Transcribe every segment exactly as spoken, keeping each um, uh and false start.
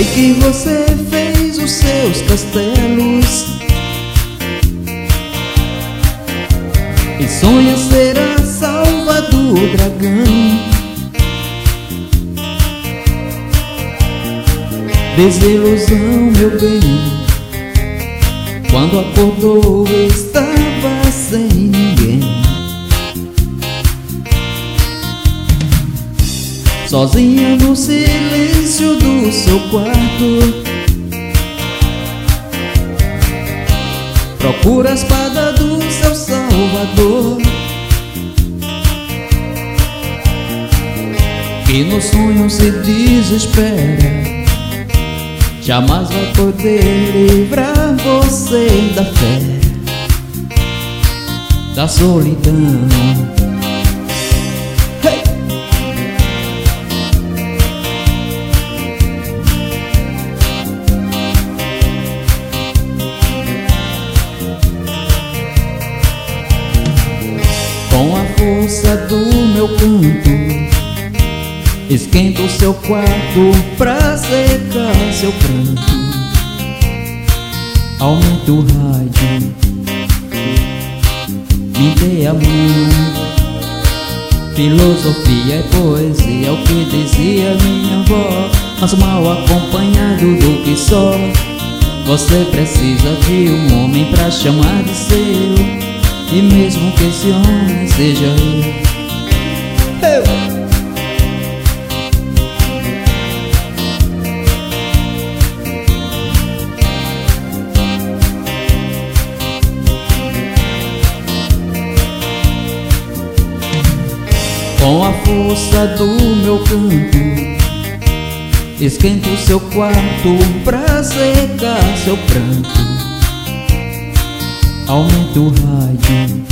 Sei que você fez os seus castelos e sonha ser a salva do dragão. Desilusão, meu bem, quando acordou estava sem ninguém, sozinha no silêncio do seu quarto. Procura a espada do seu salvador, que no sonho se desespera. Jamais vai poder livrar você da fé, da solidão. Hey! Com a força do meu canto, esquenta o seu quarto pra secar seu pranto. Aumenta o rádio, me dê a mão. Filosofia é poesia, é o que dizia minha avó. Mas mal acompanhado do que só. Você precisa de um homem pra chamar de seu, e mesmo que esse homem seja eu. Eu! Com a força do meu canto, esquenta o seu quarto pra secar seu pranto. Aumenta o rádio,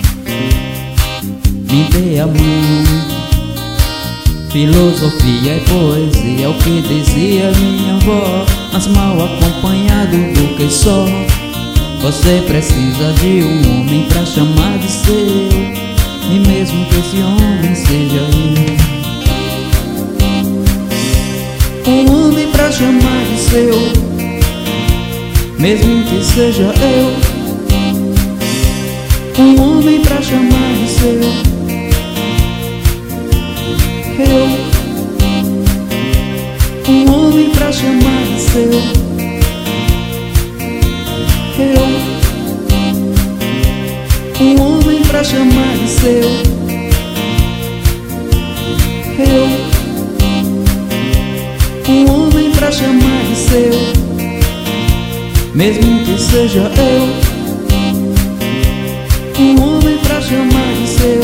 me dê a mão. Filosofia é poesia, é o que dizia minha avó. Mas mal acompanhado do que só. Você precisa de um homem pra chamar de seu, e mesmo que esse homem seja eu. Um homem pra chamar de seu, mesmo que seja eu. Um homem pra chamar de seu, eu. Um homem pra chamar de seu, eu. Um homem pra chamar de seu, eu. Um homem pra chamar de seu, mesmo que seja eu. Um homem pra chamar de seu.